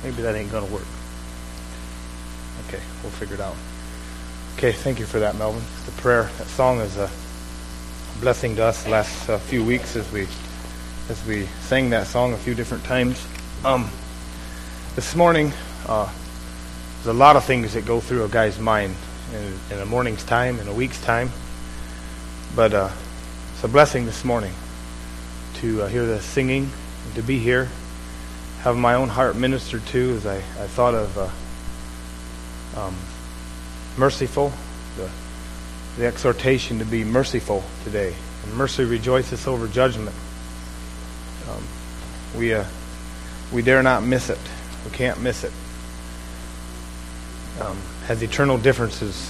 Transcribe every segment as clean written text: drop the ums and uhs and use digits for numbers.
Maybe that ain't going to work. Okay, we'll figure it out. Okay, thank you for that, Melvin. The prayer, that song is a blessing to us the last few weeks as we sang that song a few different times. This morning, there's a lot of things that go through a guy's mind in a morning's time, in a week's time. But it's a blessing this morning to hear the singing, and to be here, have my own heart ministered to as I thought of merciful, the exhortation to be merciful today. And mercy rejoices over judgment. We dare not miss it. We can't miss it. Has eternal differences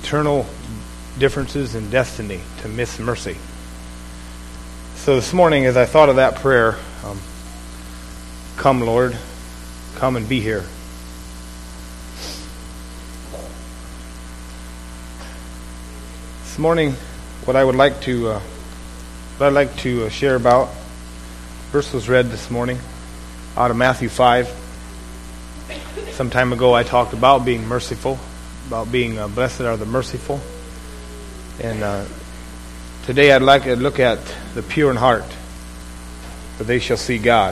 in destiny to miss mercy. So this morning, as I thought of that prayer, come, Lord, come and be here. This morning, what I'd like to share about, verse was read this morning out of Matthew 5. Some time ago, I talked about being merciful, about being blessed are the merciful. And today I'd like to look at the pure in heart, for they shall see God.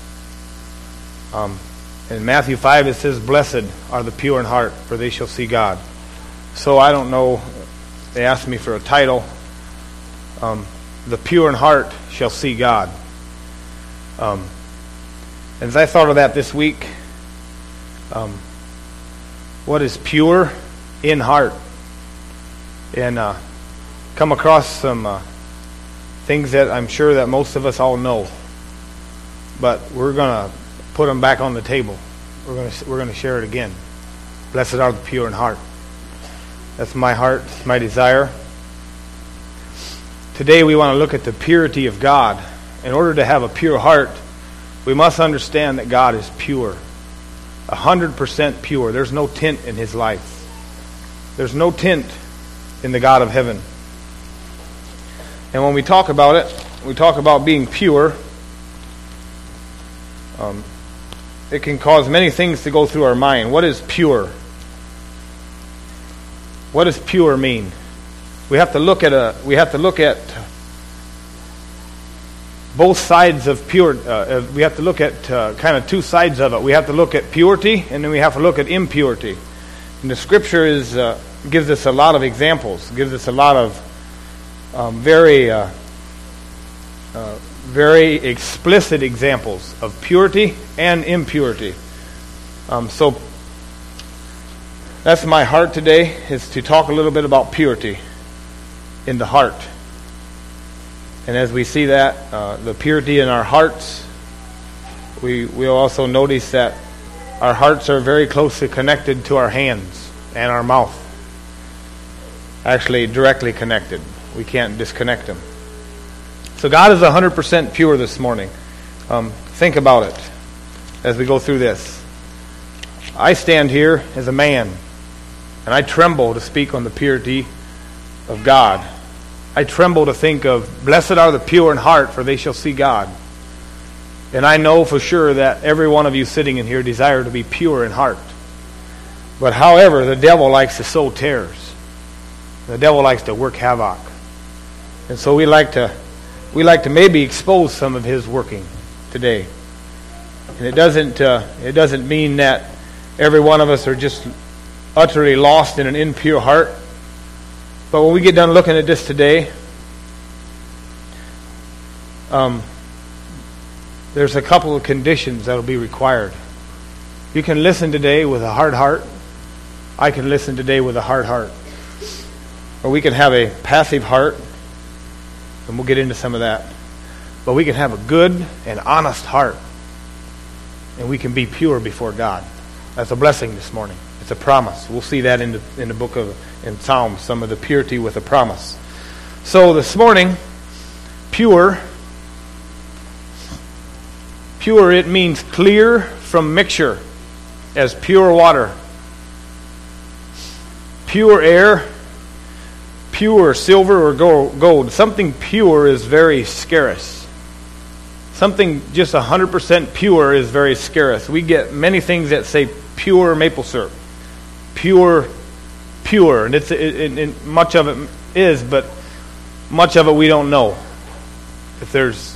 In Matthew 5 it says, blessed are the pure in heart, for they shall see God. So I don't know, they asked me for a title. The pure in heart shall see God. And as I thought of that this week, what is pure in heart? And come across some things that I'm sure that most of us all know, but we're going to put them back on the table. We're going to share it again. Blessed are the pure in heart. That's my heart, my desire. Today we want to look at the purity of God. In order to have a pure heart, we must understand that God is pure. 100% pure. There's no tint in His life. There's no tint in the God of heaven. And when we talk about it, we talk about being pure. It can cause many things to go through our mind. What is pure? What does pure mean? We have to look at both sides of pure. We have to look at kind of two sides of it. We have to look at purity, and then we have to look at impurity. And the Scripture gives us a lot of examples. Gives us a lot of very explicit examples of purity and impurity. So that's my heart today, is to talk a little bit about purity in the heart. And as we see that, the purity in our hearts, we'll also notice that our hearts are very closely connected to our hands and our mouth. Actually, directly connected. We can't disconnect them. So God is 100% pure this morning. Think about it as we go through this. I stand here as a man, and I tremble to speak on the purity of God. I tremble to think of, blessed are the pure in heart, for they shall see God. And I know for sure that every one of you sitting in here desire to be pure in heart. But however, the devil likes to sow tares. The devil likes to work havoc. And so we like to maybe expose some of his working today. And it doesn't mean that every one of us are just utterly lost in an impure heart. But when we get done looking at this today, there's a couple of conditions that will be required. You can listen today with a hard heart. I can listen today with a hard heart. Or we can have a passive heart, and we'll get into some of that. But we can have a good and honest heart, and we can be pure before God. That's a blessing this morning. It's a promise. We'll see that in the book of in Psalms, some of the purity with a promise. So this morning, pure, it means clear from mixture, as pure water. Pure air, pure silver or gold. Something pure is very scarce. something just 100% pure is very scarce. We get many things that say pure maple syrup. Pure, and and much of it is, but much of it we don't know. If there's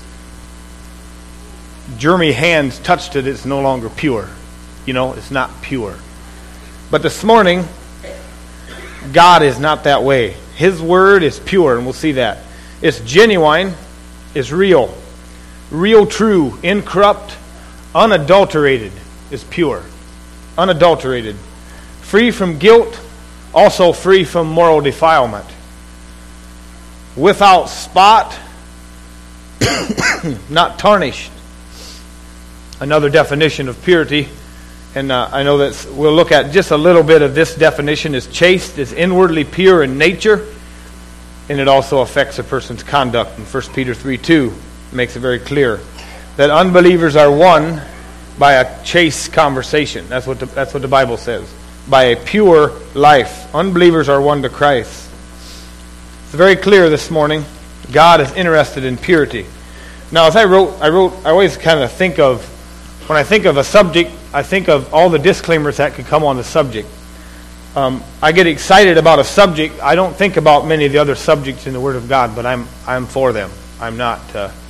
germy hands touched it, it's no longer pure. It's not pure. But this morning, God is not that way. His word is pure, and we'll see that. It's genuine, it's real, true, incorrupt, unadulterated is pure. Unadulterated. Free from guilt, also free from moral defilement. Without spot, not tarnished. Another definition of purity, and I know that we'll look at just a little bit of this definition, is chaste, is inwardly pure in nature, and it also affects a person's conduct. In 1 Peter 3:2 makes it very clear that unbelievers are won by a chaste conversation. That's what the Bible says. By a pure life. Unbelievers are won to Christ. It's very clear this morning. God is interested in purity. Now, as I always kind of think of, when I think of a subject, I think of all the disclaimers that could come on the subject. I get excited about a subject. I don't think about many of the other subjects in the Word of God, but I'm for them. I'm not.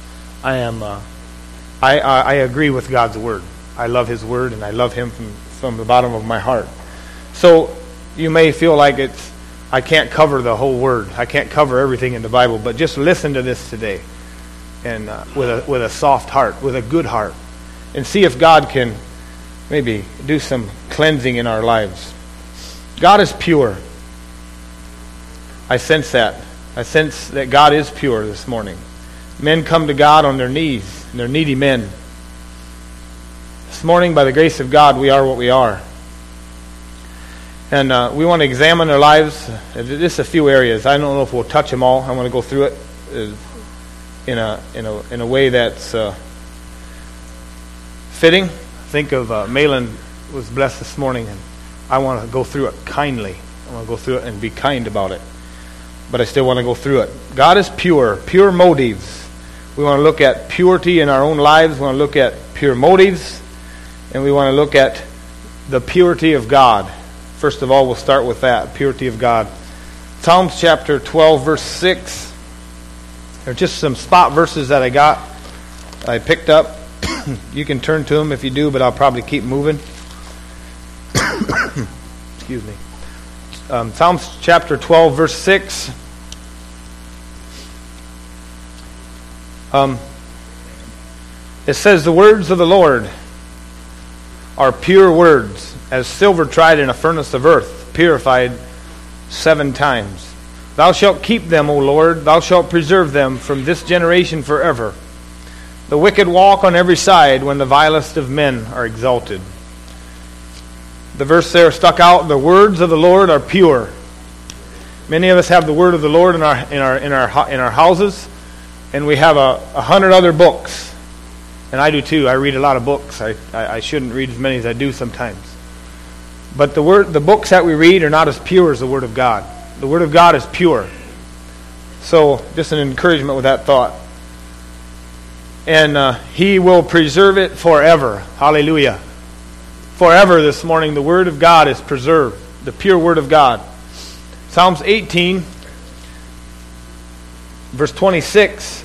I agree with God's Word. I love His Word, and I love Him from the bottom of my heart. So you may feel like I can't cover the whole Word. I can't cover everything in the Bible, but just listen to this today, and with a soft heart, with a good heart, and see if God can maybe do some cleansing in our lives. God is pure. I sense that. I sense that God is pure this morning. Men come to God on their knees, and they're needy men. This morning, by the grace of God, we are what we are. And we want to examine our lives. Just a few areas. I don't know if we'll touch them all. I want to go through it in a way that's fitting. Think of Malin was blessed this morning, and I want to go through it kindly. I want to go through it and be kind about it. But I still want to go through it. God is pure motives. We want to look at purity in our own lives. We want to look at pure motives. And we want to look at the purity of God. First of all, we'll start with that, purity of God. Psalms chapter 12, verse 6. There are just some spot verses that I picked up. You can turn to them if you do, but I'll probably keep moving. Excuse me. Psalms chapter 12, verse 6. It says, "The words of the Lord are pure words, as silver tried in a furnace of earth, purified 7 times. Thou shalt keep them, O Lord, thou shalt preserve them from this generation forever. The wicked walk on every side when the vilest of men are exalted." The verse there stuck out, the words of the Lord are pure. Many of us have the word of the Lord in our houses, and we have 100 other books. And I do too. I read a lot of books. I shouldn't read as many as I do sometimes. But the books that we read are not as pure as the Word of God. The Word of God is pure. So just an encouragement with that thought. And He will preserve it forever. Hallelujah. Forever this morning, the Word of God is preserved. The pure Word of God. Psalms 18, verse 26.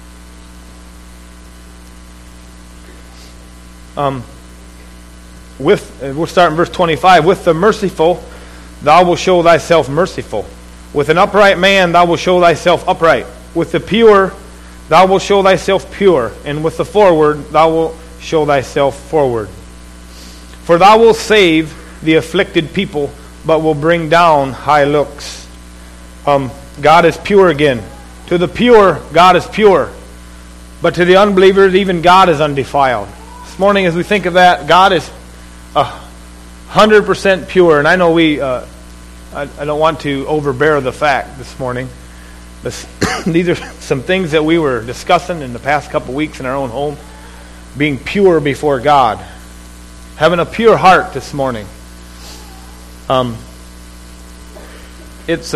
We'll start in verse 25. "With the merciful, thou wilt show thyself merciful. With an upright man, thou wilt show thyself upright. With the pure, thou wilt show thyself pure. And with the forward, thou wilt show thyself forward. For thou wilt save the afflicted people, but will bring down high looks." God is pure again. To the pure, God is pure. But to the unbelievers, even God is undefiled. This morning, as we think of that, God is 100% pure. And I know I don't want to overbear the fact this morning. These are some things that we were discussing in the past couple weeks in our own home. Being pure before God. Having a pure heart this morning. It's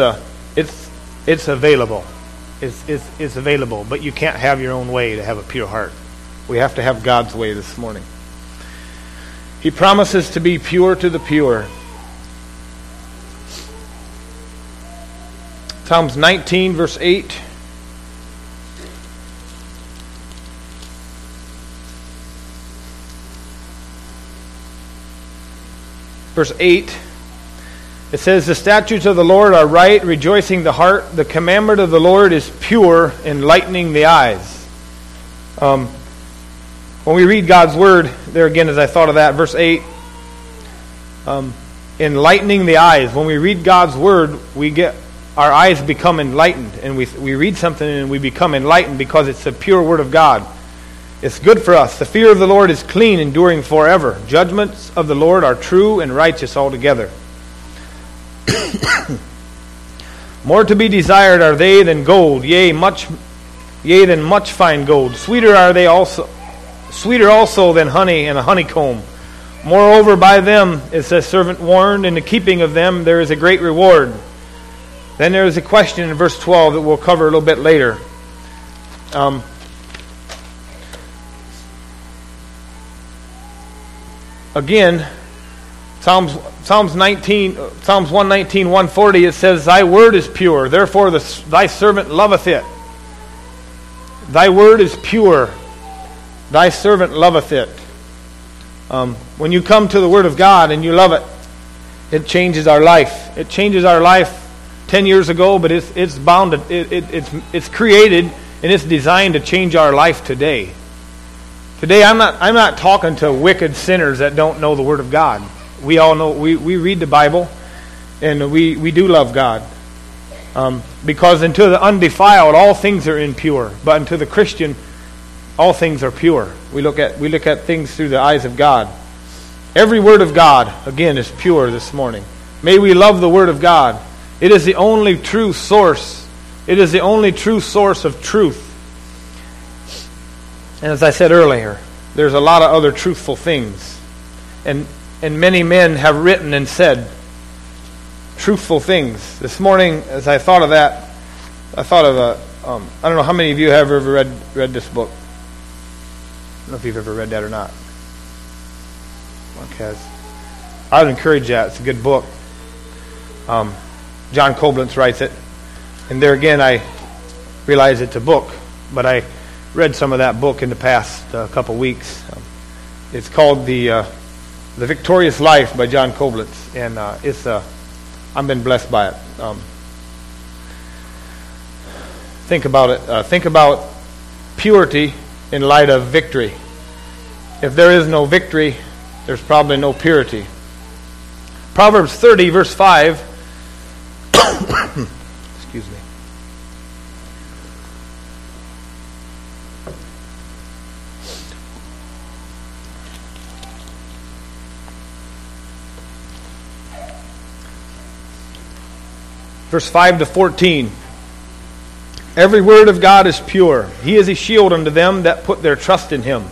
available. It's available, but you can't have your own way to have a pure heart. We have to have God's way this morning. He promises to be pure to the pure. Psalms 19, verse 8. Verse 8. It says, "The statutes of the Lord are right, rejoicing the heart. The commandment of the Lord is pure, enlightening the eyes." When we read God's Word, there again, as I thought of that, verse 8, enlightening the eyes. When we read God's Word, our eyes become enlightened, and we read something and we become enlightened because it's the pure Word of God. It's good for us. The fear of the Lord is clean, enduring forever. Judgments of the Lord are true and righteous altogether. More to be desired are they than gold, yea, than much fine gold. Sweeter also than honey and a honeycomb. Moreover, by them is a servant warned, in the keeping of them there is a great reward. Then there is a question in verse 12 that we'll cover a little bit later. Again, Psalms 119, 140, it says, "Thy word is pure, therefore thy servant loveth it." Thy word is pure, thy servant loveth it. When you come to the Word of God and you love it, it changes our life. It changes our life 10 years ago, but it's bound. It's created and it's designed to change our life today. Today, I'm not talking to wicked sinners that don't know the Word of God. We all know, we read the Bible, and we do love God. Because unto the undefiled, all things are impure. But unto the Christian, all things are pure. We look at things through the eyes of God. Every word of God, again, is pure this morning. May we love the Word of God. It is the only true source. It is the only true source of truth. And as I said earlier, there's a lot of other truthful things. And many men have written and said truthful things. This morning, as I thought of that, I thought of I don't know how many of you have ever read this book. I don't know if you've ever read that or not. Okay. I would encourage that. It's a good book. John Koblenz writes it. And there again, I realize it's a book, but I read some of that book in the past couple weeks. It's called The Victorious Life by John Koblenz, and I've been blessed by it. Think about it. Think about purity in light of victory. If there is no victory, there's probably no purity. Proverbs 30, verse 5. Excuse me. Verse 5 to 14. Every word of God is pure. He is a shield unto them that put their trust in him.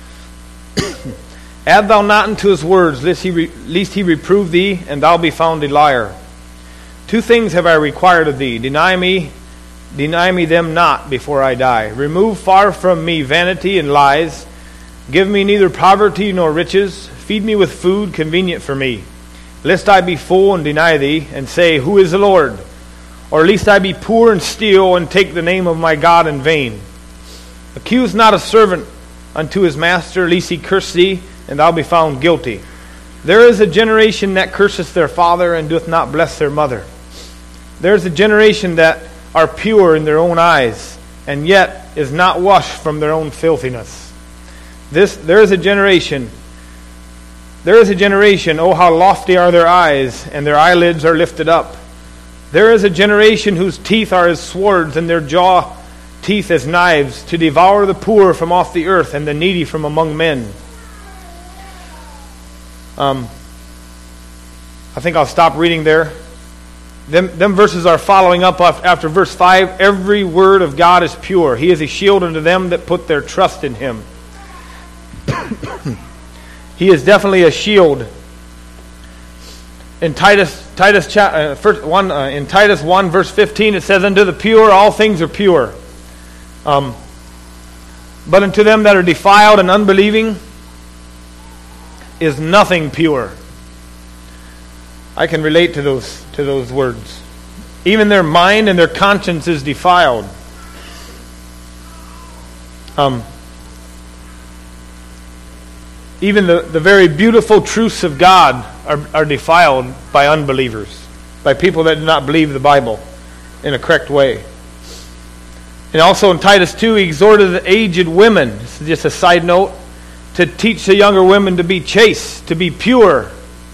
Add thou not unto his words, lest he reprove thee, and thou be found a liar. Two things have I required of thee. Deny me them not before I die. Remove far from me vanity and lies. Give me neither poverty nor riches. Feed me with food convenient for me. Lest I be full and deny thee, and say, Who is the Lord? Or lest I be poor and steal, and take the name of my God in vain. Accuse not a servant unto his master, lest he curse thee, and thou be found guilty. There is a generation that curseth their father, and doth not bless their mother. There is a generation that are pure in their own eyes, and yet is not washed from their own filthiness. There is a generation, oh how lofty are their eyes, and their eyelids are lifted up. There is a generation whose teeth are as swords, and their jaw teeth as knives, to devour the poor from off the earth, and the needy from among men. I think I'll stop reading there. Them verses are following up after verse 5. Every word of God is pure. He is a shield unto them that put their trust in him. He is definitely a shield. In Titus 1 verse 15, it says, Unto the pure all things are pure. But unto them that are defiled and unbelieving is nothing pure. I can relate to those words. Even their mind and their conscience is defiled. Even the very beautiful truths of God are defiled by unbelievers, by people that do not believe the Bible in a correct way. And also in Titus 2, he exhorted the aged women, this is just a side note, to teach the younger women to be chaste, to be pure.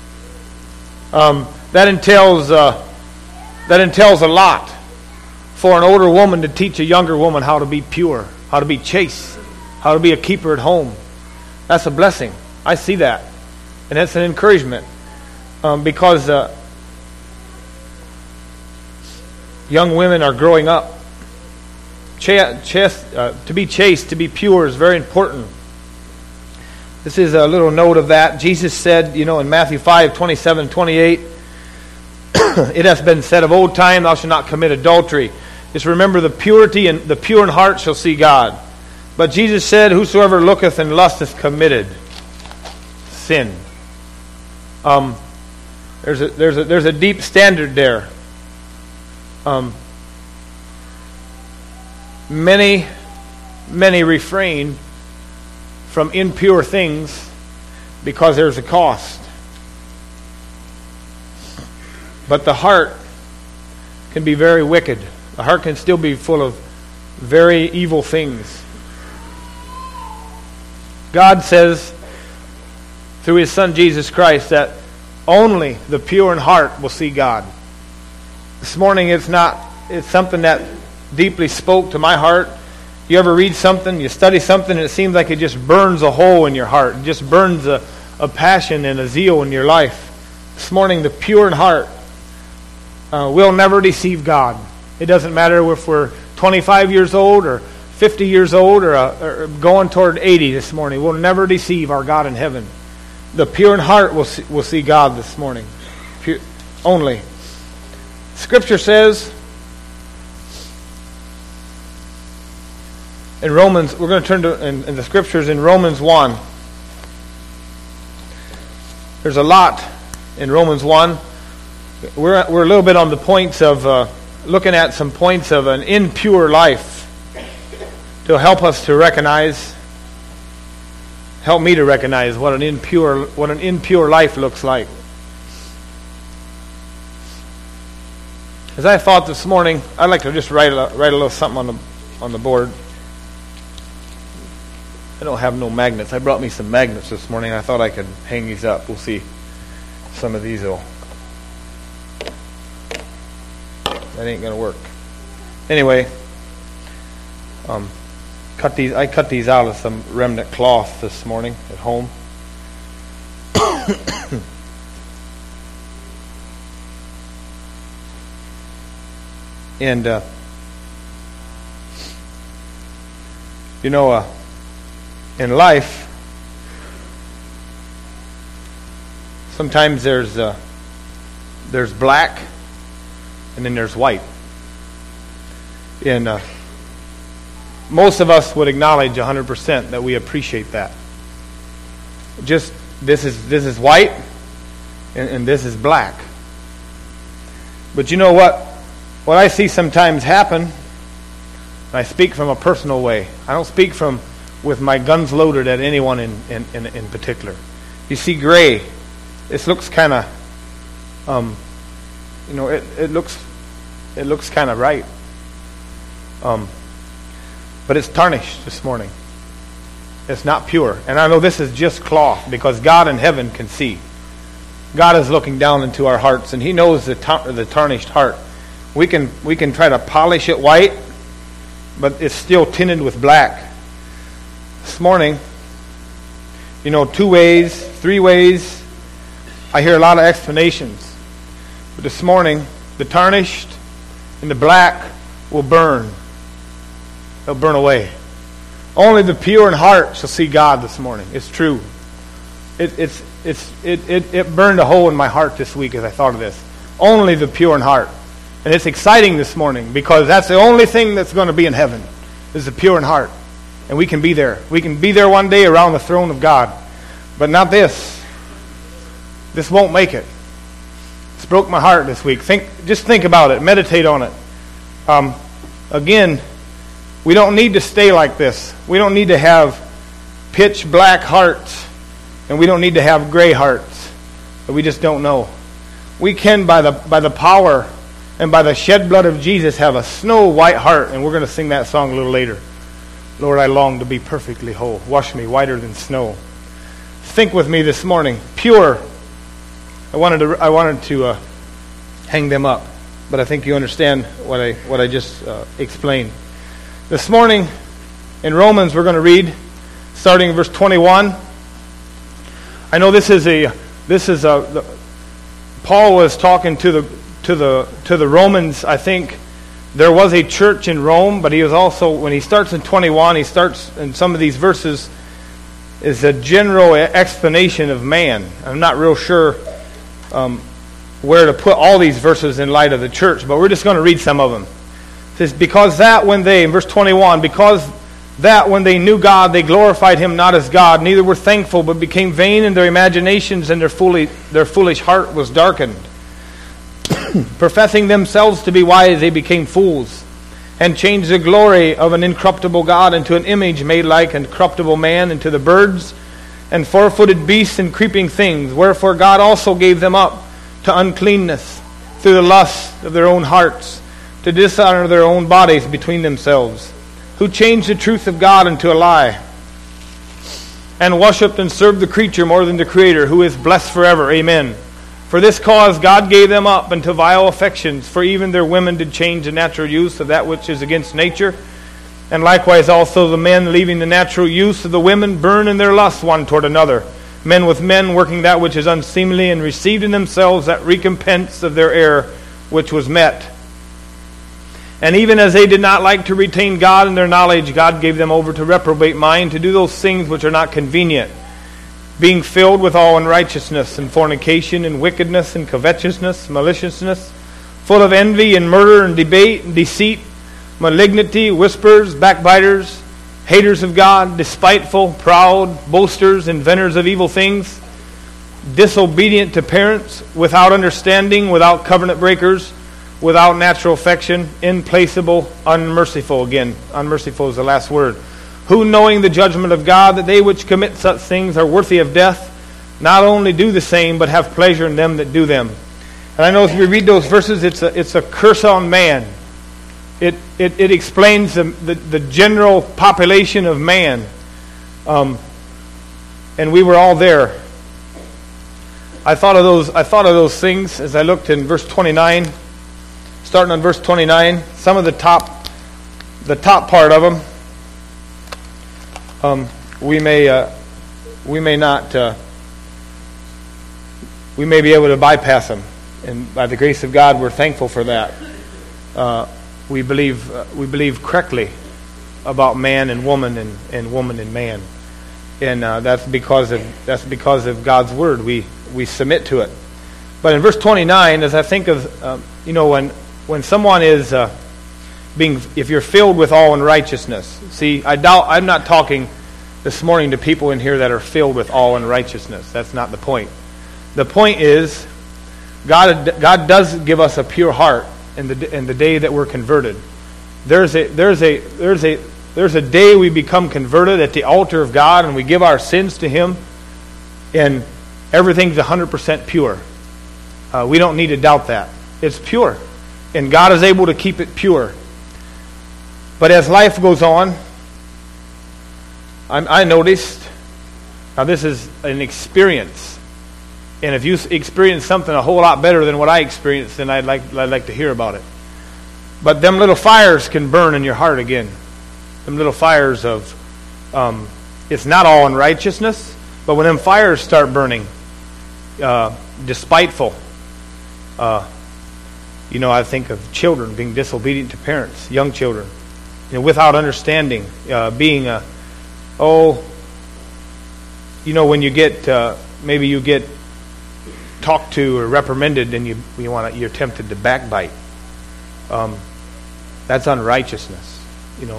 That entails a lot for an older woman to teach a younger woman how to be pure, how to be chaste, how to be a keeper at home. That's a blessing. I see that. And that's an encouragement. Because young women are growing up. To be chaste, to be pure is very important. This is a little note of that. Jesus said, in Matthew 5:27-28, it has been said of old time, thou shalt not commit adultery. Just remember the purity, and the pure in heart shall see God. But Jesus said, whosoever looketh and lusteth committed sin. There's a deep standard there. Many refrain from impure things because there's a cost. But the heart can be very wicked. The heart can still be full of very evil things. God says through His Son Jesus Christ that only the pure in heart will see God. This morning it's something that deeply spoke to my heart. You ever read something, you study something, and it seems like it just burns a hole in your heart. It just burns a passion and a zeal in your life. This morning, the pure in heart will never deceive God. It doesn't matter if we're 25 years old or 50 years old or going toward 80 this morning. We'll never deceive our God in heaven. The pure in heart will see God this morning. Only. Scripture says in Romans, we're going to turn to in the Scriptures in Romans 1. There's a lot in Romans 1. We're a little bit on the points of looking at some points of an impure life to help us to recognize, help me to recognize what an impure life looks like. As I thought this morning, I'd like to just write a little something on the board. I don't have no magnets. I brought me some magnets this morning. I thought I could hang these up. We'll see. Some of these will. That ain't gonna work. Anyway, I cut these out of some remnant cloth this morning at home. And in life, sometimes there's black, and then there's white. And most of us would acknowledge 100% that we appreciate that. Just this is white, and this is black. But you know what? What I see sometimes happen, and I speak from a personal way. I don't speak with my guns loaded at anyone in particular. You see gray. This looks kind of, it looks kind of right. But it's tarnished this morning. It's not pure. And I know this is just cloth because God in heaven can see. God is looking down into our hearts, and He knows the tarnished heart. We can try to polish it white, but it's still tinted with black. This morning, 2 ways, 3 ways. I hear a lot of explanations. But this morning, the tarnished and the black will burn. They'll burn away. Only the pure in heart shall see God this morning. It's true. It burned a hole in my heart this week as I thought of this. Only the pure in heart. And it's exciting this morning because that's the only thing that's going to be in heaven is the pure in heart. And we can be there. We can be there one day around the throne of God. But not this. This won't make it. It's broke my heart this week. Just think about it. Meditate on it. Again, we don't need to stay like this. We don't need to have pitch black hearts. And we don't need to have gray hearts. But we just don't know. We can, by the power and by the shed blood of Jesus, have a snow white heart. And we're going to sing that song a little later. Lord, I long to be perfectly whole. Wash me whiter than snow. Think with me this morning. Pure. I wanted to hang them up, but I think you understand what I just explained. This morning in Romans, we're going to read starting in verse 21. I know Paul was talking to the Romans. I think there was a church in Rome, but he was also, when he starts in 21, he starts in some of these verses is a general explanation of man. I'm not real sure where to put all these verses in light of the church, but we're just going to read some of them. It says, because that when they, in verse 21, because that when they knew God, they glorified Him not as God, neither were thankful, but became vain in their imaginations, and their foolish heart was darkened. Professing themselves to be wise, they became fools, and changed the glory of an incorruptible God into an image made like an corruptible man, and to the birds, and four-footed beasts, and creeping things. Wherefore God also gave them up to uncleanness through the lust of their own hearts, to dishonor their own bodies between themselves, who changed the truth of God into a lie, and worshipped and served the creature more than the Creator, who is blessed forever. Amen. For this cause God gave them up unto vile affections, for even their women did change the natural use of that which is against nature. And likewise also the men, leaving the natural use of the women, burn in their lust one toward another, men with men, working that which is unseemly, and received in themselves that recompense of their error which was met. And even as they did not like to retain God in their knowledge, God gave them over to reprobate mind, to do those things which are not convenient, being filled with all unrighteousness and fornication and wickedness and covetousness, maliciousness, full of envy and murder and debate and deceit, malignity, whisperers, backbiters, haters of God, despiteful, proud, boasters, inventors of evil things, disobedient to parents, without understanding, without covenant breakers, without natural affection, implacable, unmerciful. Again, unmerciful is the last word. Who, knowing the judgment of God, that they which commit such things are worthy of death, not only do the same, but have pleasure in them that do them. And I know if you read those verses, it's a curse on man. It explains the general population of man. And we were all there. I thought of those things as I looked in verse 29. Starting on verse 29, some of the top part of them. We may be able to bypass them, and by the grace of God, we're thankful for that. We believe correctly about man and woman and woman and man, and that's because of God's word. We submit to it. But in verse 29, as I think of when someone is if you're filled with all unrighteousness. See, I'm not talking this morning to people in here that are filled with all unrighteousness. That's not the point. The point is, God does give us a pure heart in the day that we're converted. There's a day we become converted at the altar of God, and we give our sins to Him, and everything's 100% pure. We don't need to doubt that. It's pure, and God is able to keep it pure. But as life goes on, I noticed, now this is an experience, and if you experience something a whole lot better than what I experienced, then I'd like to hear about it. But them little fires can burn in your heart again. Them little fires of, it's not all unrighteousness, but when them fires start burning, despiteful, I think of children being disobedient to parents, young children, without understanding, when you get, maybe you get talked to or reprimanded, and you're tempted to backbite. That's unrighteousness.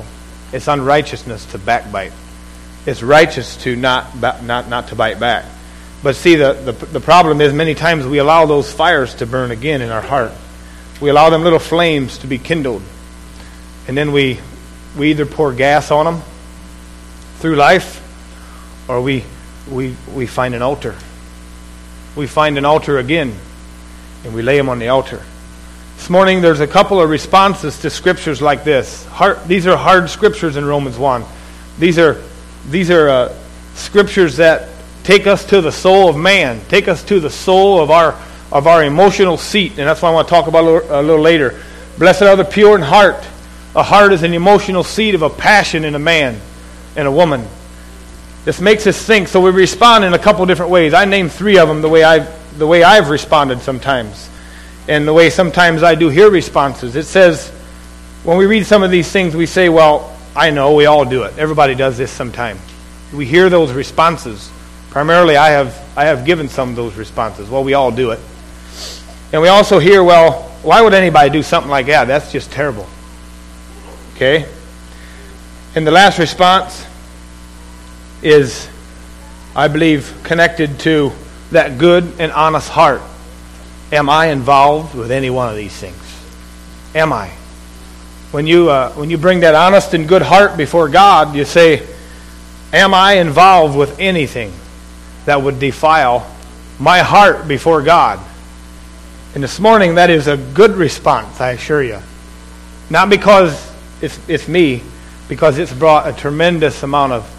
It's unrighteousness to backbite. It's righteous to not to bite back. But see, the problem is many times we allow those fires to burn again in our heart. We allow them little flames to be kindled. And then we either pour gas on them through life, or we find an altar. We find an altar again, and we lay them on the altar. This morning there's a couple of responses to scriptures like this. These are hard scriptures in Romans 1. These are scriptures that take us to the soul of man, take us to the soul of our emotional seat, and that's what I want to talk about a little later. Blessed are the pure in heart. A heart is an emotional seat of a passion in a man and a woman. This makes us think, so we respond in a couple different ways. I named 3 of them the way I've responded sometimes, and the way sometimes I do hear responses. It says, when we read some of these things, we say, well, I know, we all do it. Everybody does this sometime. We hear those responses. Primarily, I have given some of those responses. Well, we all do it. And we also hear, well, why would anybody do something like that? That's just terrible. Okay? And the last response is, I believe, connected to that good and honest heart. Am I involved with any one of these things? Am I? When you bring that honest and good heart before God, you say, am I involved with anything that would defile my heart before God? And this morning, that is a good response, I assure you. Not because it's me, because it's brought a tremendous amount of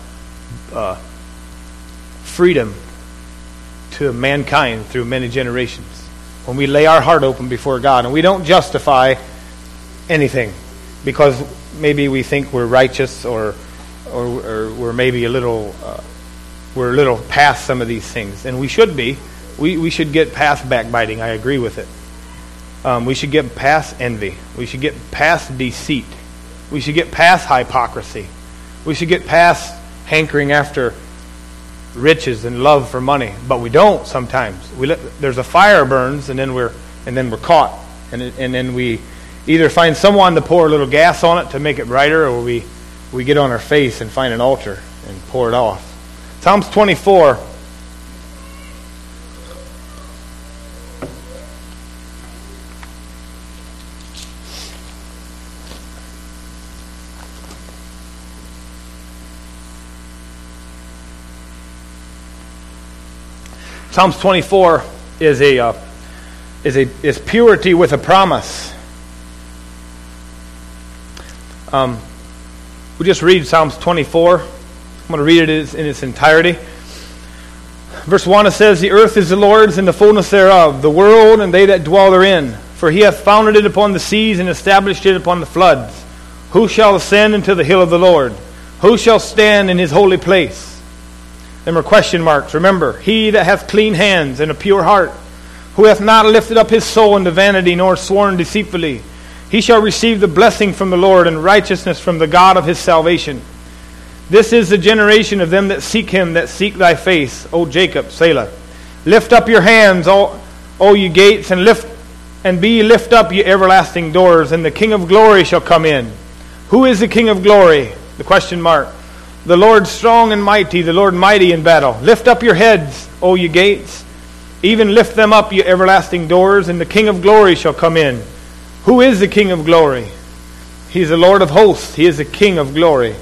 freedom to mankind through many generations. When we lay our heart open before God, and we don't justify anything because maybe we think we're righteous or we're maybe a little past some of these things, and we should be. We should get past backbiting. I agree with it. We should get past envy. We should get past deceit. We should get past hypocrisy. We should get past hankering after riches and love for money. But we don't sometimes. There's a fire burns, and then we're caught, and then we either find someone to pour a little gas on it to make it brighter, or we get on our face and find an altar and pour it off. Psalms 24. Psalms 24 is purity with a promise. We just read Psalms 24. I'm going to read it in its entirety. Verse 1, it says, the earth is the Lord's and the fullness thereof, the world and they that dwell therein. For he hath founded it upon the seas and established it upon the floods. Who shall ascend into the hill of the Lord? Who shall stand in his holy place? Them are question marks. Remember, he that hath clean hands and a pure heart, who hath not lifted up his soul into vanity, nor sworn deceitfully, he shall receive the blessing from the Lord and righteousness from the God of his salvation. This is the generation of them that seek him, that seek thy face, O Jacob, Selah. Lift up your hands, O ye gates, and lift up ye everlasting doors, and the King of glory shall come in. Who is the King of glory? The question mark. The Lord strong and mighty, the Lord mighty in battle. Lift up your heads, O ye gates. Even lift them up, ye everlasting doors, and the King of glory shall come in. Who is the King of glory? He is the Lord of hosts. He is the King of glory.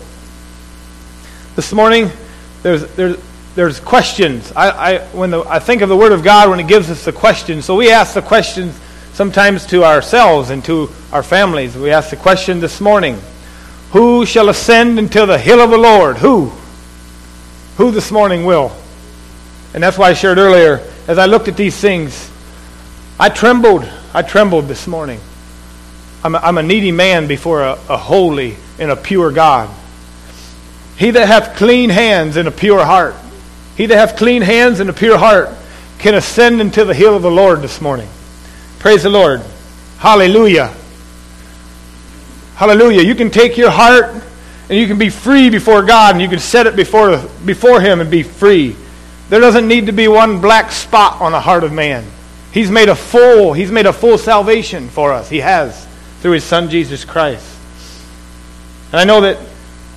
This morning, there's questions. When I think of the Word of God, when it gives us the questions, so we ask the questions sometimes to ourselves and to our families. We ask the question this morning, who shall ascend into the hill of the Lord? Who? Who this morning will? And that's why I shared earlier, as I looked at these things, I trembled. I trembled this morning. I'm a needy man before a holy and a pure God. He that hath clean hands and a pure heart, he that hath clean hands and a pure heart can ascend into the hill of the Lord this morning. Praise the Lord. Hallelujah. Hallelujah. You can take your heart and you can be free before God, and you can set it before him and be free. There doesn't need to be one black spot on the heart of man. He's made a full salvation for us. He has, through his Son Jesus Christ. And I know that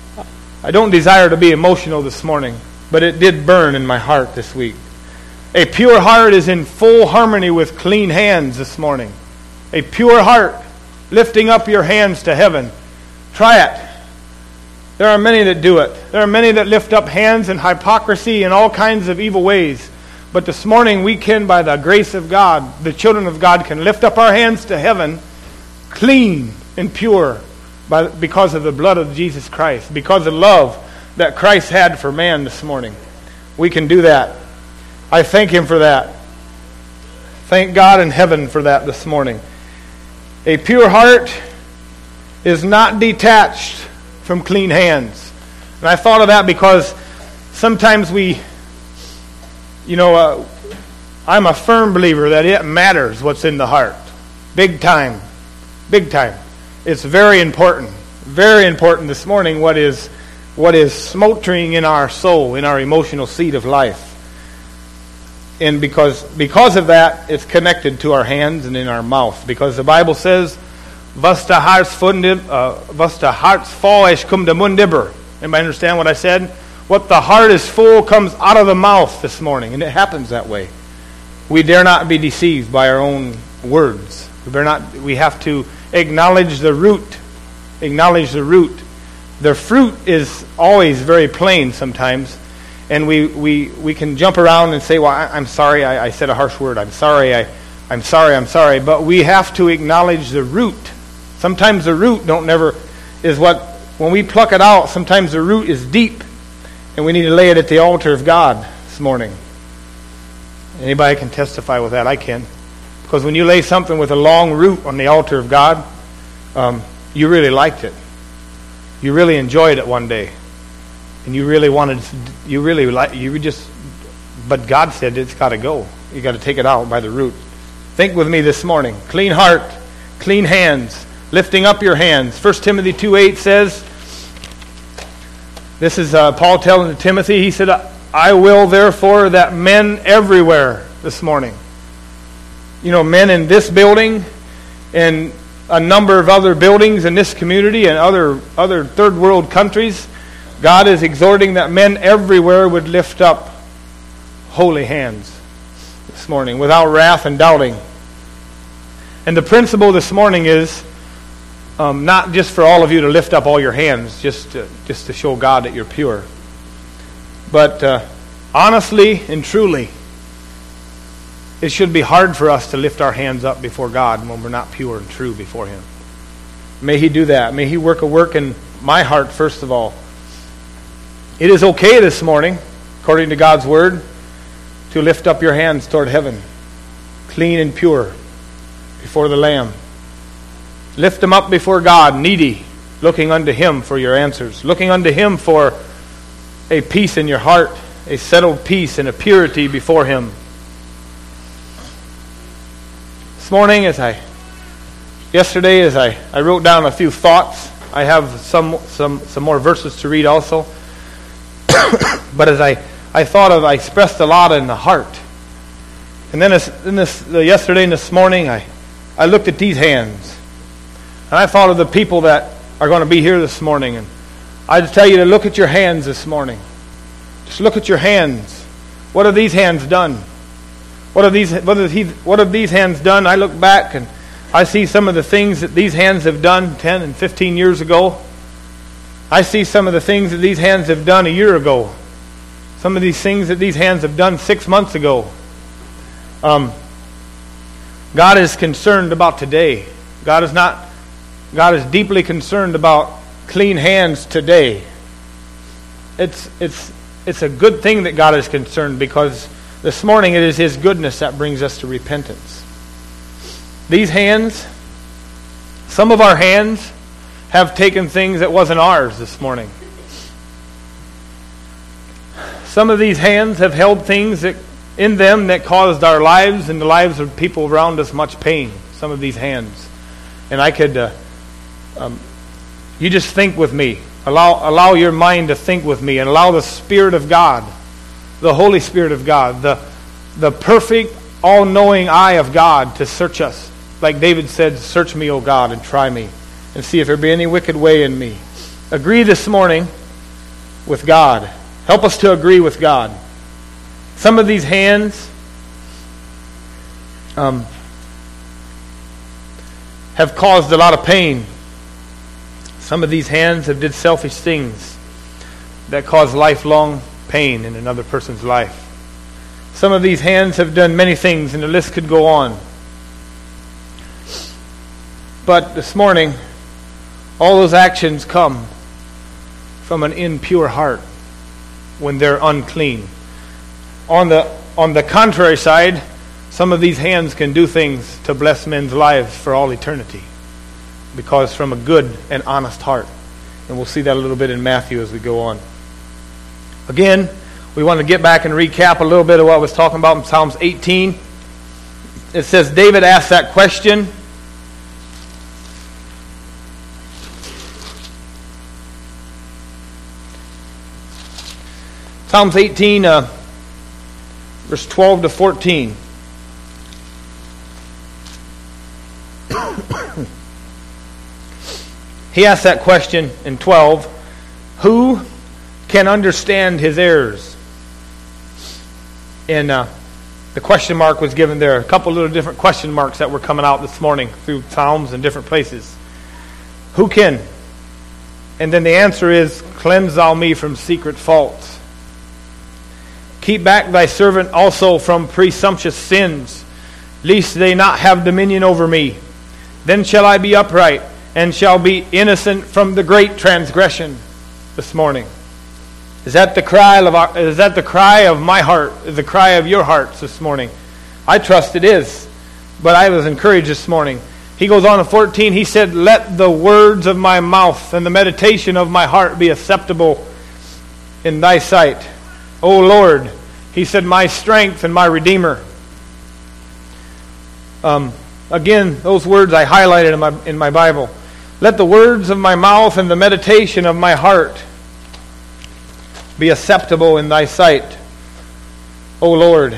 I don't desire to be emotional this morning, but it did burn in my heart this week. A pure heart is in full harmony with clean hands this morning. A pure heart, lifting up your hands to heaven. Try it. There are many that do it. There are many that lift up hands in hypocrisy and all kinds of evil ways. But this morning we can, by the grace of God, the children of God can lift up our hands to heaven, clean and pure, because of the blood of Jesus Christ, because of love that Christ had for man this morning. We can do that. I thank Him for that. Thank God in heaven for that this morning. A pure heart is not detached from clean hands. And I thought of that because sometimes I'm a firm believer that it matters what's in the heart. Big time. Big time. It's very important this morning what is smoldering in our soul, in our emotional seat of life. And because of that, it's connected to our hands and in our mouth. Because the Bible says, was der Harts voll ist, kommt der Mund über. Anybody understand what I said? What the heart is full comes out of the mouth this morning. And it happens that way. We dare not be deceived by our own words. We have to acknowledge the root. Acknowledge the root. The fruit is always very plain sometimes. And we can jump around and say, well, I'm sorry, I said a harsh word. I'm sorry. But we have to acknowledge the root. Sometimes the root when we pluck it out, sometimes the root is deep. And we need to lay it at the altar of God this morning. Anybody can testify with that? I can. Because when you lay something with a long root on the altar of God, you really liked it. You really enjoyed it one day. And but God said it's got to go. You got to take it out by the root. Think with me this morning. Clean heart, clean hands, lifting up your hands. 1 Timothy 2:8 says, this is Paul telling to Timothy, he said, I will therefore that men everywhere this morning, men in this building and a number of other buildings in this community and other third world countries, God is exhorting that men everywhere would lift up holy hands this morning without wrath and doubting. And the principle this morning is not just for all of you to lift up all your hands just to show God that you're pure. But honestly and truly, it should be hard for us to lift our hands up before God when we're not pure and true before Him. May He do that. May He work a work in my heart first of all. It is okay this morning, according to God's Word, to lift up your hands toward heaven, clean and pure, before the Lamb. Lift them up before God, needy, looking unto Him for your answers, looking unto Him for a peace in your heart, a settled peace and a purity before Him. This morning, yesterday, as I wrote down a few thoughts. I have some more verses to read also. But as I thought of, I expressed a lot in the heart. And then yesterday and this morning, I looked at these hands. And I thought of the people that are going to be here this morning. And I just tell you to look at your hands this morning. Just look at your hands. What have these hands done? What have these hands done? I look back and I see some of the things that these hands have done 10 and 15 years ago. I see some of the things that these hands have done a year ago. Some of these things that these hands have done 6 months ago. God is concerned about today. God is deeply concerned about clean hands today. It's a good thing that God is concerned, because this morning it is His goodness that brings us to repentance. These hands, some of our hands have taken things that wasn't ours this morning. Some of these hands have held things in them that caused our lives and the lives of people around us much pain. Some of these hands. And I could, you just think with me. Allow your mind to think with me, and allow the Spirit of God, the Holy Spirit of God, the perfect, all-knowing eye of God to search us. Like David said, search me, O God, and try me, and see if there be any wicked way in me. Agree this morning with God. Help us to agree with God. Some of these hands have caused a lot of pain. Some of these hands have did selfish things that cause lifelong pain in another person's life. Some of these hands have done many things, and the list could go on. But this morning, all those actions come from an impure heart when they're unclean. On the contrary side, some of these hands can do things to bless men's lives for all eternity, because from a good and honest heart. And we'll see that a little bit in Matthew as we go on. Again, we want to get back and recap a little bit of what I was talking about in Psalms 18. It says David asked that question. Psalms 18, verse 12 to 14. He asked that question in 12. Who can understand his errors? And the question mark was given there. A couple little different question marks that were coming out this morning through Psalms and different places. Who can? And then the answer is, cleanse thou me from secret faults. Keep back thy servant also from presumptuous sins, lest they not have dominion over me. Then shall I be upright, and shall be innocent from the great transgression. This morning, is that the cry of my heart? The cry of your hearts this morning? I trust it is. But I was encouraged this morning. He goes on in 14. He said, "Let the words of my mouth and the meditation of my heart be acceptable in thy sight, O Lord." He said, "My strength and my Redeemer." Again, those words I highlighted in my Bible. Let the words of my mouth and the meditation of my heart be acceptable in thy sight, O Lord.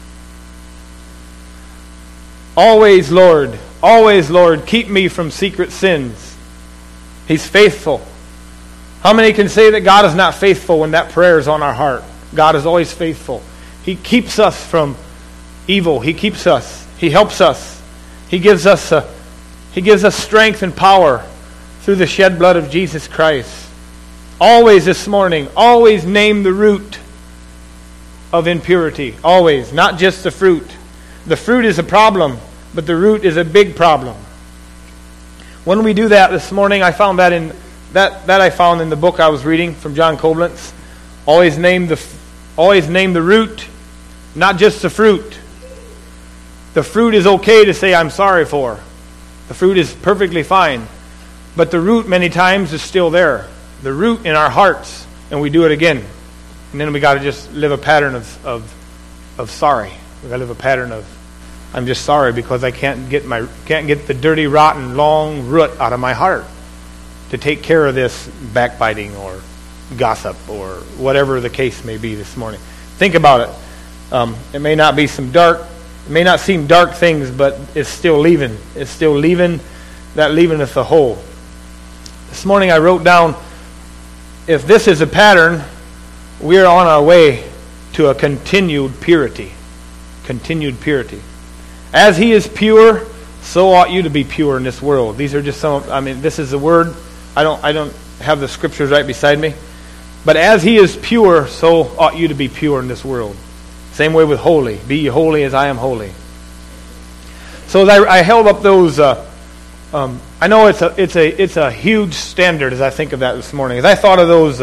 Always, Lord, keep me from secret sins. He's faithful. How many can say that God is not faithful when that prayer is on our heart? God is always faithful. He keeps us from evil. He keeps us. He helps us. He gives us strength and power through the shed blood of Jesus Christ. Always this morning, always name the root of impurity. Always, not just the fruit. The fruit is a problem, but the root is a big problem. When we do that this morning, I found that in the book I was reading from John Koblenz. Always name the root, not just the fruit. The fruit is okay to say I'm sorry for. The fruit is perfectly fine. But the root many times is still there. The root in our hearts, and we do it again. And then we got to just live a pattern of sorry. We got to live a pattern of I'm just sorry because I can't get the dirty, rotten, long root out of my heart to take care of this backbiting or gossip or whatever the case may be this morning. Think about it. It may not seem dark things, but it's still leaving. It's still leaving. That leaveth the whole. This morning I wrote down, if this is a pattern, we are on our way to a continued purity. Continued purity. As he is pure, so ought you to be pure in this world. These are just this is the word. I don't have the scriptures right beside me. But as he is pure, so ought you to be pure in this world. Same way with holy. Be ye holy as I am holy. So as I held up those, I know it's a huge standard as I think of that this morning. As I thought of those,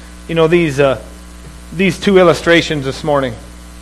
these two illustrations this morning,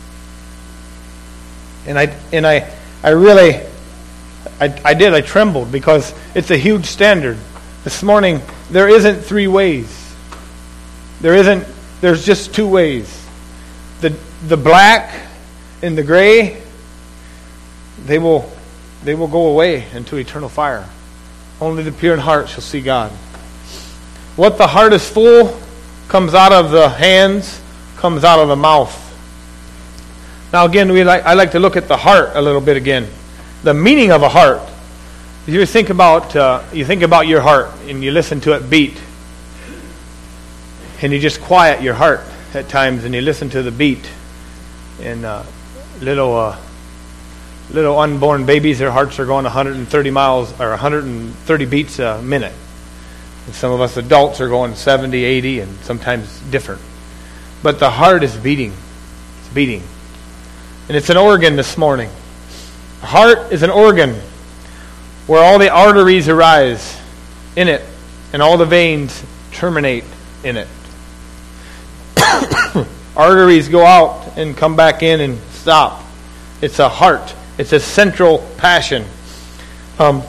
and I really trembled because it's a huge standard. This morning there isn't three ways. There's just two ways. The black and the gray, they will go away into eternal fire. Only the pure in heart shall see God. What the heart is full comes out of the hands, comes out of the mouth. Now again, I like to look at the heart a little bit again. The meaning of a heart. You think about your heart and you listen to it beat. And you just quiet your heart at times, and you listen to the beat. And little unborn babies, their hearts are going 130 miles or 130 beats a minute. And some of us adults are going 70, 80, and sometimes different. But the heart is beating. It's beating. And it's an organ this morning. The heart is an organ where all the arteries arise in it, and all the veins terminate in it. Arteries go out and come back in and stop. It's a heart. It's a central passion. And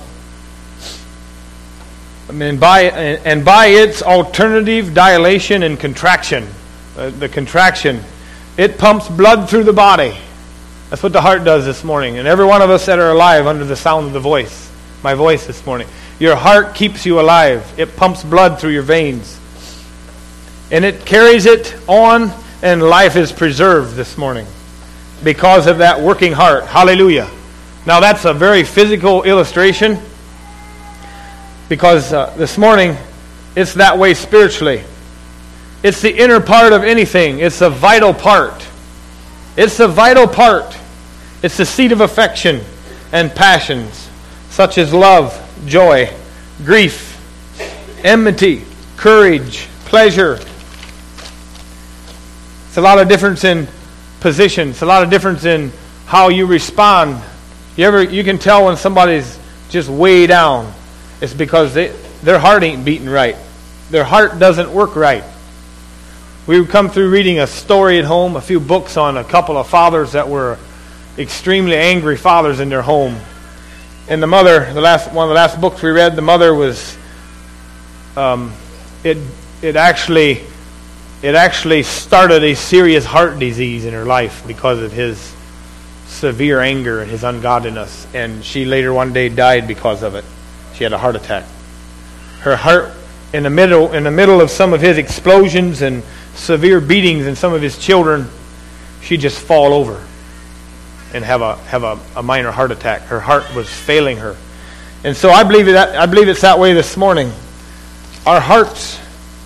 by its alternative dilation and contraction, the contraction, it pumps blood through the body. That's what the heart does this morning. And every one of us that are alive under the sound of the voice, my voice this morning, your heart keeps you alive. It pumps blood through your veins. And it carries it on, and life is preserved this morning because of that working heart. Hallelujah. Now that's a very physical illustration, because this morning it's that way spiritually. It's the inner part of anything. It's a vital part. It's a vital part. It's the seat of affection and passions, such as love, joy, grief, enmity, courage, pleasure. It's a lot of difference in position. It's a lot of difference in how you respond. You can tell when somebody's just way down. It's because their heart ain't beating right. Their heart doesn't work right. We've come through reading a story at home, a few books on a couple of fathers that were extremely angry fathers in their home. And the mother, one of the last books we read, the mother was, it actually started a serious heart disease in her life because of his severe anger and his ungodliness. And she later one day died because of it. She had a heart attack. Her heart, in the middle of some of his explosions and severe beatings and some of his children, she'd just fall over and have a minor heart attack. Her heart was failing her. And so I believe it's that way this morning. Our hearts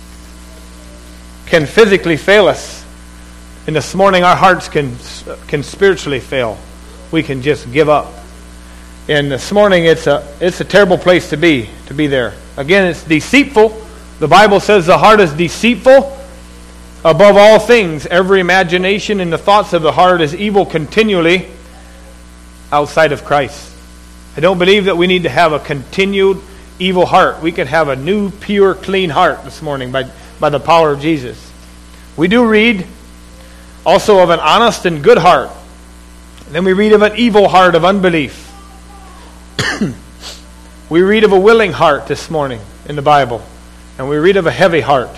can physically fail us. And this morning our hearts can spiritually fail. We can just give up. And this morning it's a terrible place to be there. Again, it's deceitful. The Bible says the heart is deceitful above all things. Every imagination and the thoughts of the heart is evil continually outside of Christ. I don't believe that we need to have a continued evil heart. We can have a new, pure, clean heart this morning by the power of Jesus. We do read also of an honest and good heart. And then we read of an evil heart of unbelief. We read of a willing heart this morning in the Bible. And we read of a heavy heart.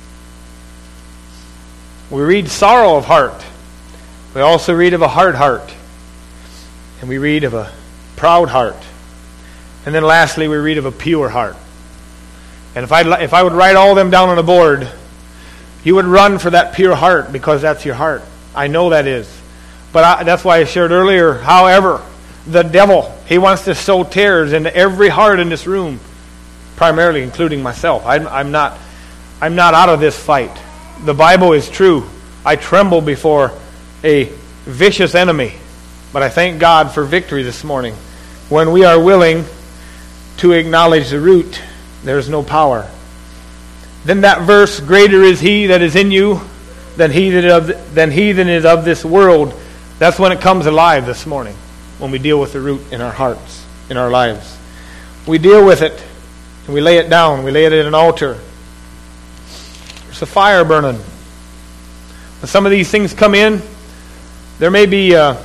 We read sorrow of heart. We also read of a hard heart. And we read of a proud heart. And then lastly, we read of a pure heart. And if I would write all of them down on a board, you would run for that pure heart, because that's your heart. I know that is. But that's why I shared earlier, however, the devil, he wants to sow tares into every heart in this room, primarily including myself. I'm not out of this fight. The Bible is true. I tremble before a vicious enemy, but I thank God for victory this morning. When we are willing to acknowledge the root, there is no power. Then that verse, greater is he that is in you than he that is of this world, that's when it comes alive this morning, when we deal with the root in our hearts, in our lives. We deal with it, and we lay it down. We lay it at an altar. There's a fire burning. When some of these things come in, there may be a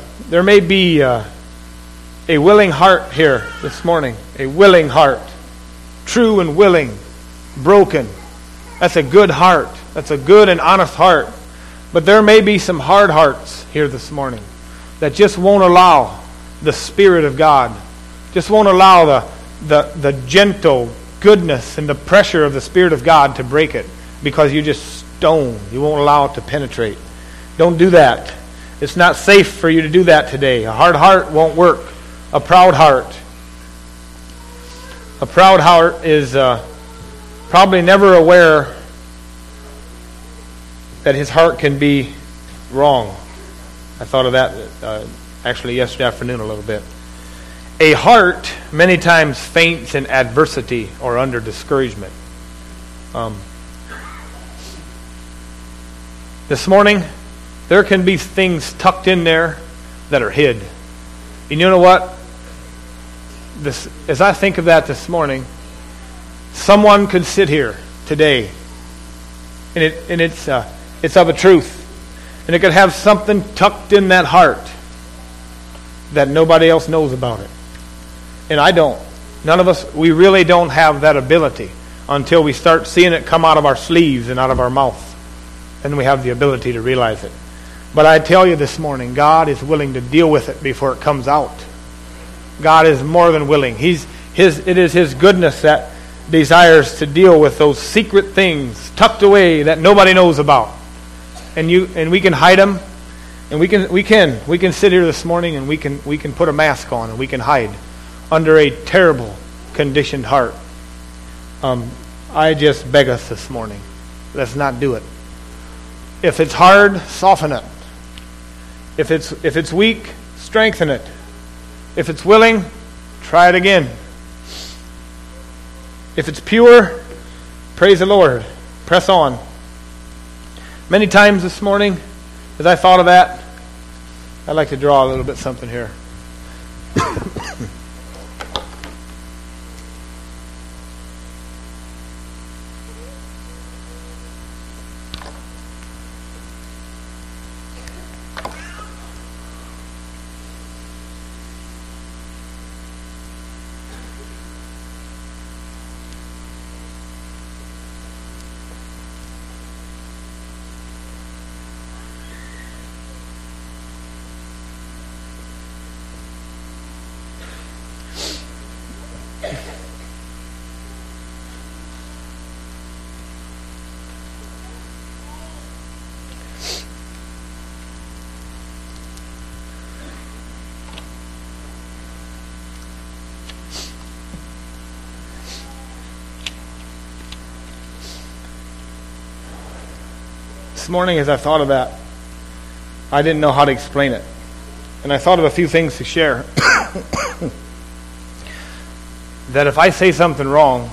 willing heart here this morning. A willing heart. True and willing. Broken. That's a good heart. That's a good and honest heart. But there may be some hard hearts here this morning that just won't allow the Spirit of God, just won't allow the gentle goodness and the pressure of the Spirit of God to break it, because you just stone. You won't allow it to penetrate. Don't do that. It's not safe for you to do that today. A hard heart won't work. A proud heart. A proud heart is probably never aware that his heart can be wrong. I thought of that actually yesterday afternoon a little bit. A heart many times faints in adversity or under discouragement. This morning, there can be things tucked in there that are hid. And you know what? As I think of that this morning, someone could sit here today, and it's of a truth, and it could have something tucked in that heart that nobody else knows about it. And I don't. None of us, we really don't have that ability until we start seeing it come out of our sleeves and out of our mouth. Then we have the ability to realize it. But I tell you this morning, God is willing to deal with it before it comes out. God is more than willing. It is His goodness that desires to deal with those secret things tucked away that nobody knows about. And we can hide them, and we can sit here this morning and we can put a mask on and we can hide under a terrible conditioned heart. I just beg us this morning, let's not do it. If it's hard, soften it. If it's weak, strengthen it. If it's willing, try it again. If it's pure, praise the Lord. Press on. Many times this morning, as I thought of that, I'd like to draw a little bit something here. This morning, as I thought of that, I didn't know how to explain it. And I thought of a few things to share. That if I say something wrong,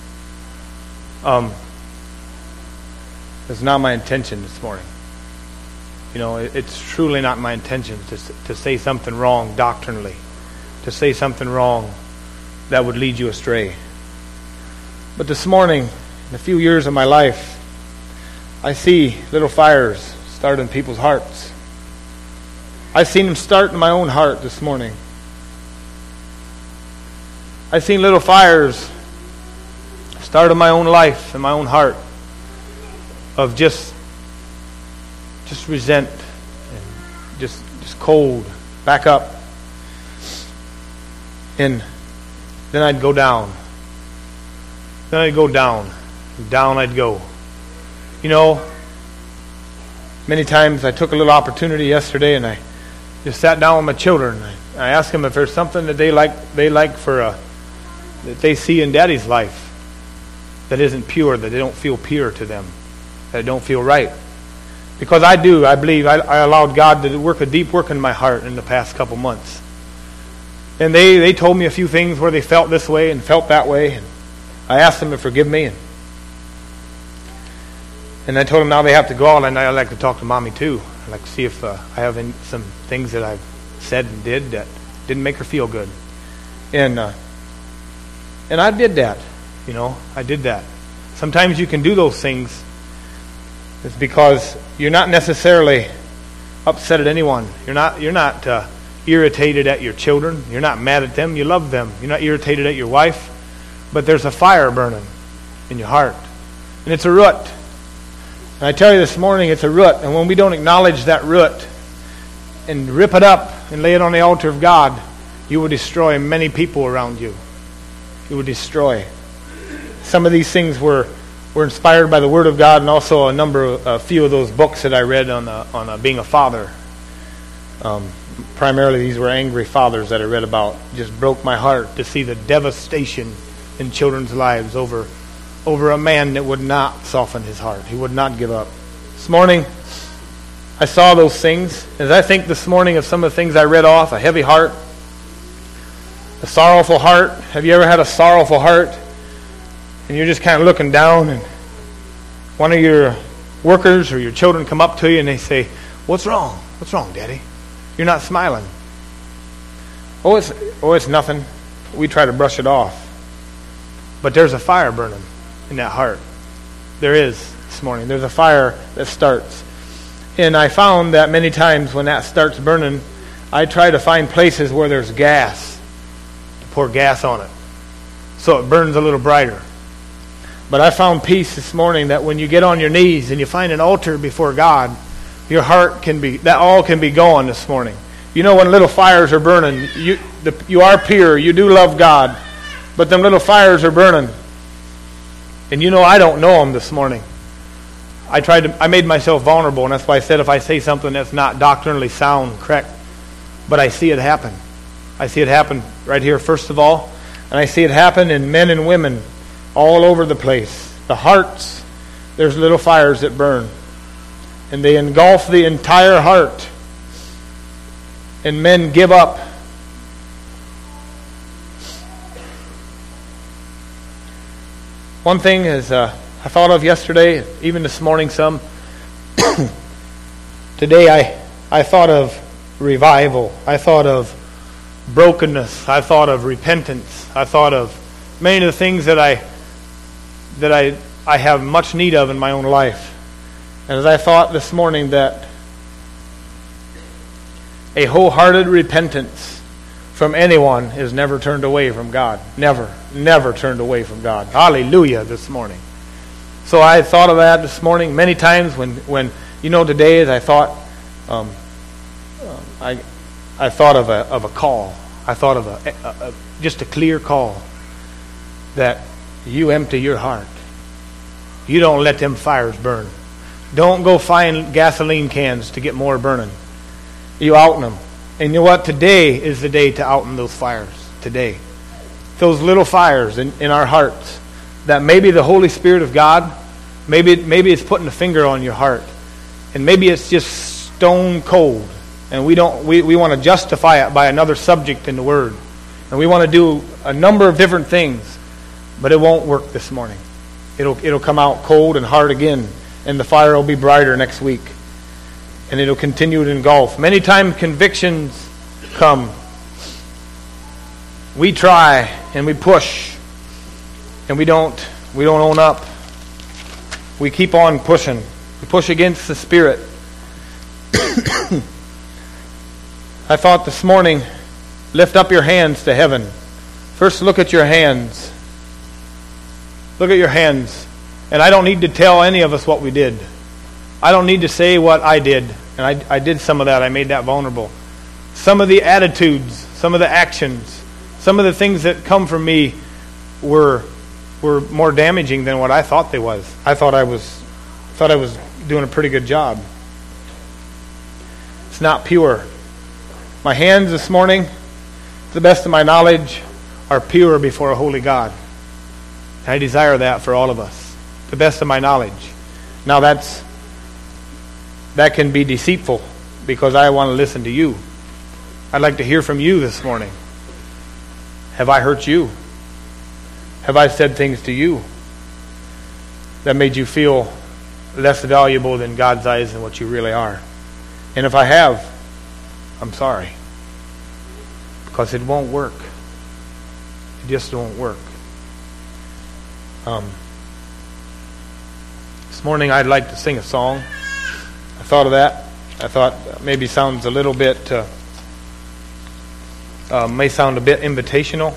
it's not my intention this morning. You know, it's truly not my intention to say something wrong doctrinally, to say something wrong that would lead you astray. But this morning, in a few years of my life, I see little fires start in people's hearts. I've seen them start in my own heart this morning. I've seen little fires start in my own life, in my own heart, of just resent and just cold, back up. And then I'd go down. Then I'd go down. And down I'd go. You know, many times I took a little opportunity yesterday and I just sat down with my children. I asked them if there's something that they like for that they see in Daddy's life that isn't pure, that they don't feel pure to them, that it don't feel right. Because I believe I allowed God to work a deep work in my heart in the past couple months. And they told me a few things where they felt this way and felt that way. And I asked them to forgive me. And I told them now they have to go out, and I'd like to talk to Mommy too. I'd like to see if I have some things that I've said and did that didn't make her feel good. And I did that. You know, I did that. Sometimes you can do those things. It's because you're not necessarily upset at anyone. You're not irritated at your children. You're not mad at them. You love them. You're not irritated at your wife. But there's a fire burning in your heart. And it's a root. And I tell you this morning, it's a root. And when we don't acknowledge that root and rip it up and lay it on the altar of God, you will destroy many people around you. You will destroy. Some of these things were inspired by the Word of God, and also a few of those books that I read on being a father. Primarily, these were angry fathers that I read about. Just broke my heart to see the devastation in children's lives over a man that would not soften his heart. He would not give up. This morning, I saw those things. As I think this morning of some of the things I read off, a heavy heart, a sorrowful heart. Have you ever had a sorrowful heart? And you're just kind of looking down, and one of your workers or your children come up to you and they say, "What's wrong? What's wrong, Daddy? You're not smiling." Oh, it's nothing. We try to brush it off. But there's a fire burning in that heart. There is this morning. There's a fire that starts. And I found that many times when that starts burning, I try to find places where there's gas, to pour gas on it, so it burns a little brighter. But I found peace this morning that when you get on your knees and you find an altar before God, your heart that all can be going this morning. You know, when little fires are burning, you are pure, you do love God, but them little fires are burning. And you know, I don't know them this morning. I made myself vulnerable, and that's why I said if I say something that's not doctrinally sound, correct, but I see it happen. I see it happen right here, first of all, and I see it happen in men and women all over the place. The hearts, there's little fires that burn, and they engulf the entire heart, and men give up. One thing is I thought of yesterday, even this morning some. Today I thought of revival. I thought of brokenness. I thought of repentance. I thought of many of the things that I have much need of in my own life. And as I thought this morning that a wholehearted repentance from anyone is never turned away from God. Never turned away from God. Hallelujah this morning. So I thought of that this morning many times when you know, today as I thought I thought of a call. I thought of just a clear call that you empty your heart. You don't let them fires burn. Don't go find gasoline cans to get more burning. You outen them. And you know what? Today is the day to outen those fires. Today. Those little fires in our hearts that maybe the Holy Spirit of God, maybe it's putting a finger on your heart. And maybe it's just stone cold. And we want to justify it by another subject in the Word. And we want to do a number of different things. But it won't work this morning. It'll come out cold and hard again. And the fire will be brighter next week. And it'll continue to engulf. Many times convictions come. We try and we push. And we don't own up. We keep on pushing. We push against the Spirit. I thought this morning, lift up your hands to heaven. First look at your hands. Look at your hands. And I don't need to tell any of us what we did. I don't need to say what I did. And I did some of that. I made that vulnerable. Some of the attitudes, some of the actions, some of the things that come from me were more damaging than what I thought they was. I thought I was doing a pretty good job. It's not pure. My hands this morning, to the best of my knowledge, are pure before a holy God. And I desire that for all of us, to the best of my knowledge. Now that can be deceitful because I want to listen to you. I'd like to hear from you this morning. Have I hurt you? Have I said things to you that made you feel less valuable than God's eyes than what you really are? And if I have, I'm sorry. Because it won't work. It just won't work. This morning I'd like to sing a song. I thought of that. I thought maybe sounds a little bit, may sound a bit invitational.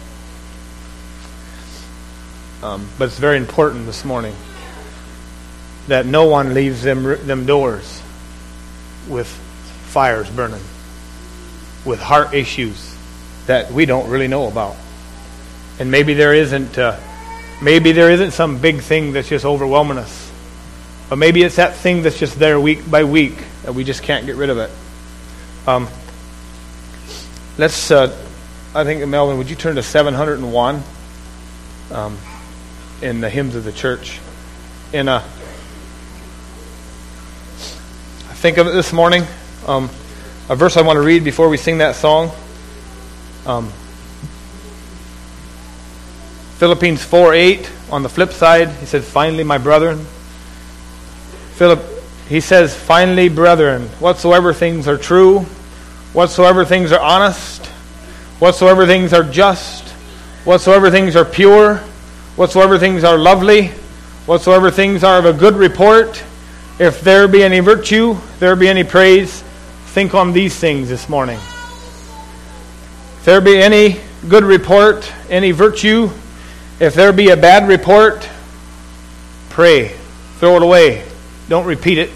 But it's very important this morning that no one leaves them doors with fires burning, with heart issues that we don't really know about. And maybe there isn't some big thing that's just overwhelming us. But maybe it's that thing that's just there week by week that we just can't get rid of it. I think, Melvin, would you turn to 701 in the hymns of the church? think of it this morning. A verse I want to read before we sing that song. Philippians 4:8. On the flip side, he says, "Finally, my brethren." He says, "Finally, brethren, whatsoever things are true, whatsoever things are honest, whatsoever things are just, whatsoever things are pure, whatsoever things are lovely, whatsoever things are of a good report, if there be any virtue, if there be any praise, think on these things this morning." If there be any good report, any virtue, if there be a bad report, pray. Throw it away. Don't repeat it.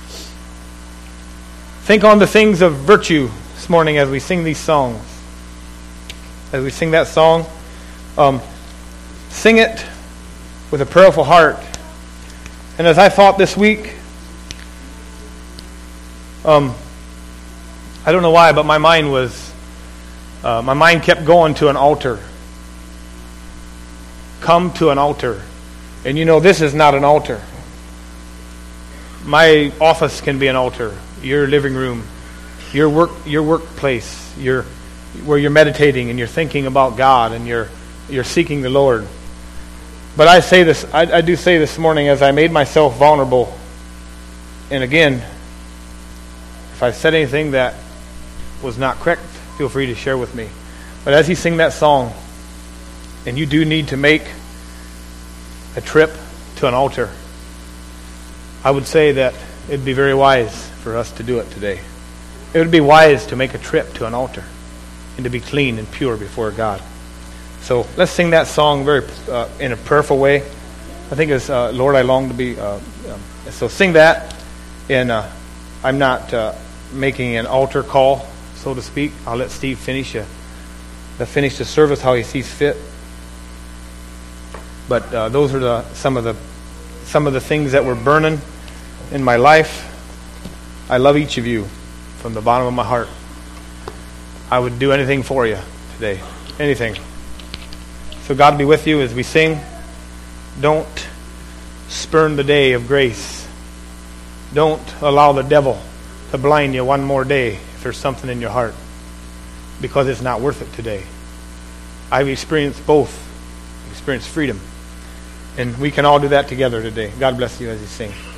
Think on the things of virtue this morning as we sing these songs. As we sing that song, sing it with a prayerful heart. And as I thought this week, I don't know why, but my mind kept going to an altar. Come to an altar. And you know, this is not an altar. My office can be an altar. Your living room, your workplace, where you're meditating and you're thinking about God and you're seeking the Lord. But I say this, I do say this morning, as I made myself vulnerable, and again, if I said anything that was not correct, feel free to share with me. But as he sing that song, and you do need to make a trip to an altar, I would say that it'd be very wise for us to do it today. It would be wise to make a trip to an altar and to be clean and pure before God. So let's sing that song very in a prayerful way. I think it's "Lord, I long to be." So sing that, and I'm not making an altar call, so to speak. I'll let Steve finish the service how he sees fit. But those are some of the things that were burning in my life. I love each of you from the bottom of my heart. I would do anything for you today, anything. So God be with you as we sing. Don't spurn the day of grace. Don't allow the devil to blind you one more day if there's something in your heart, because it's not worth it today. I've experienced both. Experienced freedom. And we can all do that together today. God bless you as you sing.